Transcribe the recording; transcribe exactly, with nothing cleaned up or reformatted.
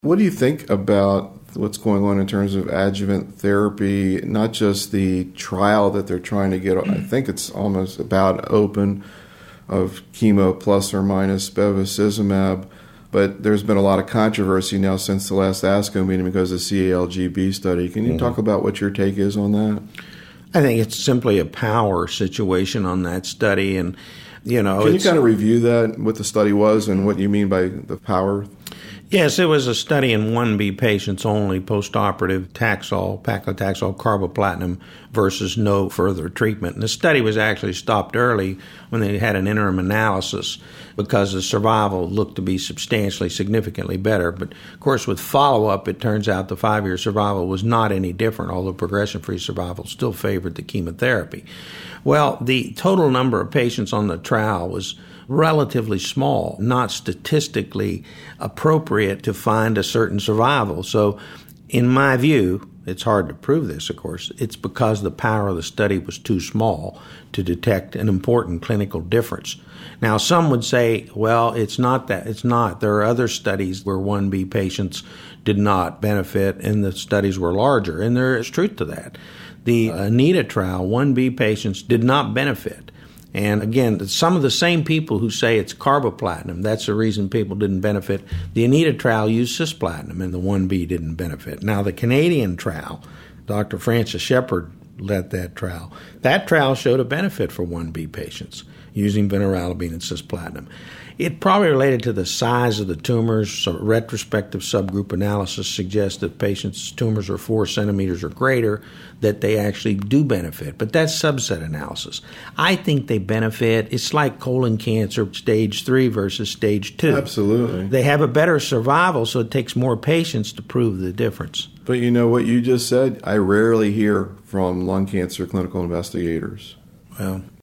What do you think about what's going on in terms of adjuvant therapy, not just the trial that they're trying to get, I think it's almost about open, of chemo plus or minus bevacizumab, but there's been a lot of controversy now since the last ASCO meeting because of the C A L G B study. Can you mm-hmm. talk about what your take is on that? I think it's simply a power situation on that study. And, you know, Can you kind of review that, what the study was and what you mean by the power? Yes, it was a study in one B patients only, postoperative Taxol, paclitaxel, carboplatin versus no further treatment. And the study was actually stopped early when they had an interim analysis because the survival looked to be substantially, significantly better. But, of course, with follow-up, it turns out the five-year survival was not any different, although progression-free survival still favored the chemotherapy. Well, the total number of patients on the trial was relatively small, not statistically appropriate to find a certain survival. So in my view, it's hard to prove this, of course, it's because the power of the study was too small to detect an important clinical difference. Now, some would say, well, it's not that. It's not. There are other studies where one B patients did not benefit and the studies were larger, and there is truth to that. The ANITA trial, one B patients did not benefit. And again, some of the same people who say it's carboplatin, that's the reason people didn't benefit. The ANITA trial used cisplatin, and the one B didn't benefit. Now, the Canadian trial, Doctor Francis Shepard led that trial. That trial showed a benefit for one B patients using vinorelbine and cisplatin. It probably related to the size of the tumors. So retrospective subgroup analysis suggests that patients' tumors are four centimeters or greater, that they actually do benefit. But that's subset analysis. I think they benefit. It's like colon cancer, stage three versus stage two. Absolutely. They have a better survival, so it takes more patients to prove the difference. But you know what you just said? I rarely hear from lung cancer clinical investigators. Well,